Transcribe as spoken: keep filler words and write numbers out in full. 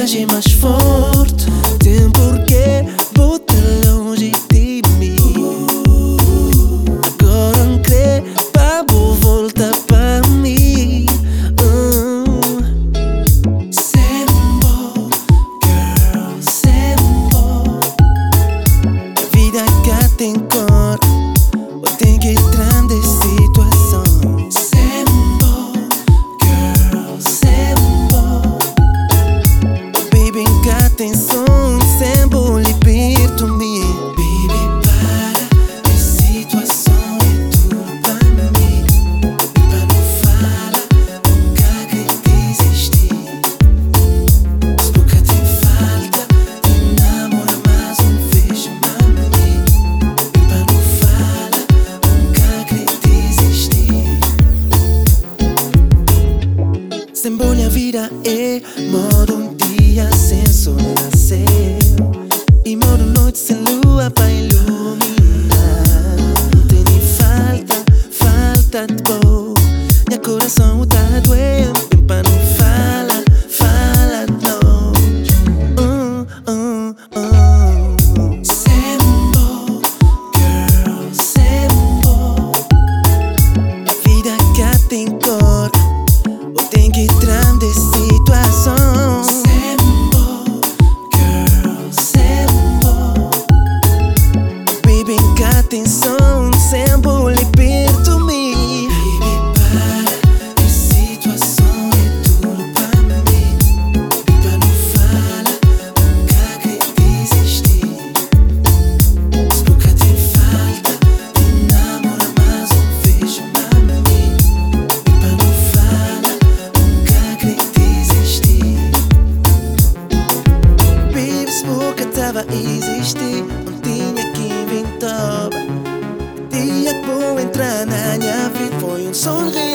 age mais forte. Tem porquê botar longe de mim. Agora não crê, pra boa volta pra mim. uh. Sembo, girl, sembo. A vida cá tem cor, ou tem que entrar de situação. Sembo, girl, sembo. Baby, cá tem som, sembo, liberto me. Baby, para, a situação é tudo pra mim. Pra não falar, nunca que desistir. Se boca tem falta, tem namoro, mas um beijo, mami. Pra não falar, nunca que desistir. Sembo, a vida é modo um dia sem sol nasceu e modo noite sem lua pra iluminar. Não tem nem falta, falta de boa. Meu coração tá doendo, bem pra não fala, fala de longe. uh, uh, uh. Sembo, girl, sembo. A vida cá tem cor, ou tem que entrar de situação. Sembo, girl, sembo. Baby, cá tem som, sembo, liberto me. Baby, para, a situação é tudo pra mim. Pra não falar, nunca que desistir. Se boca tem falta, tem namoro, mas um beijo, mami. Pra não falar, nunca que desistir. Baby, se boca tava a existir, não tinha que inventar. Dia que vou entrar na minha vida foi um sonho.